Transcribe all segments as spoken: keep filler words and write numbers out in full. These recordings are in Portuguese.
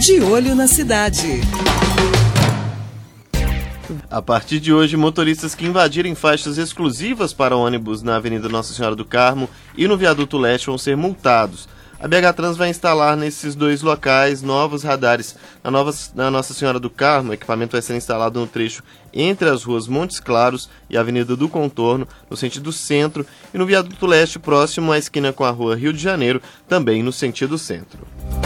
De Olho na Cidade. A partir de hoje, motoristas que invadirem faixas exclusivas para ônibus na Avenida Nossa Senhora do Carmo e no Viaduto Leste vão ser multados. A B H Trans vai instalar nesses dois locais novos radares. Na, nova, na Nossa Senhora do Carmo, o equipamento vai ser instalado no trecho entre as ruas Montes Claros e a Avenida do Contorno, no sentido centro, e no Viaduto Leste, próximo à esquina com a Rua Rio de Janeiro, também no sentido centro.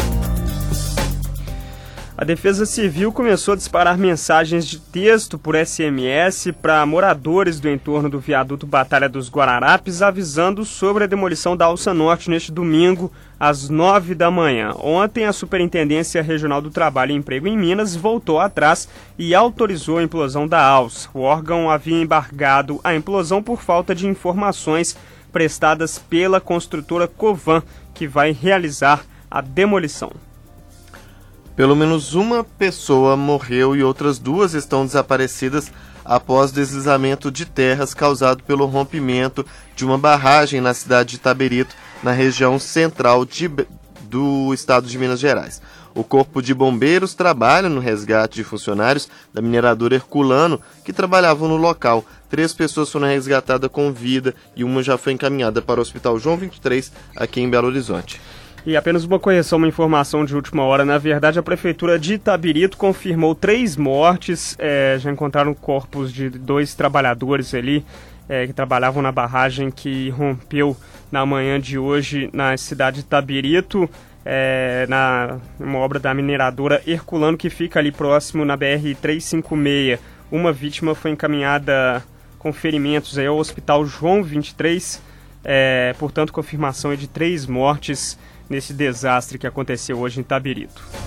A Defesa Civil começou a disparar mensagens de texto por S M S para moradores do entorno do viaduto Batalha dos Guararapes, avisando sobre a demolição da Alça Norte neste domingo, às nove da manhã. Ontem, a Superintendência Regional do Trabalho e Emprego em Minas voltou atrás e autorizou a implosão da alça. O órgão havia embargado a implosão por falta de informações prestadas pela construtora Covan, que vai realizar a demolição. Pelo menos uma pessoa morreu e outras duas estão desaparecidas após deslizamento de terras causado pelo rompimento de uma barragem na cidade de Itabirito, na região central de, do estado de Minas Gerais. O Corpo de Bombeiros trabalha no resgate de funcionários da mineradora Herculano que trabalhavam no local. Três pessoas foram resgatadas com vida e uma já foi encaminhada para o Hospital João vinte e três, aqui em Belo Horizonte. E apenas uma correção, uma informação de última hora. Na verdade, a Prefeitura de Itabirito confirmou três mortes. É, já encontraram corpos de dois trabalhadores ali é, que trabalhavam na barragem que rompeu na manhã de hoje na cidade de Itabirito, é, na uma obra da mineradora Herculano, que fica ali próximo na B R trezentos e cinquenta e seis. Uma vítima foi encaminhada com ferimentos aí ao Hospital João vinte e três. É, portanto, confirmação é de três mortes nesse desastre que aconteceu hoje em Itabirito.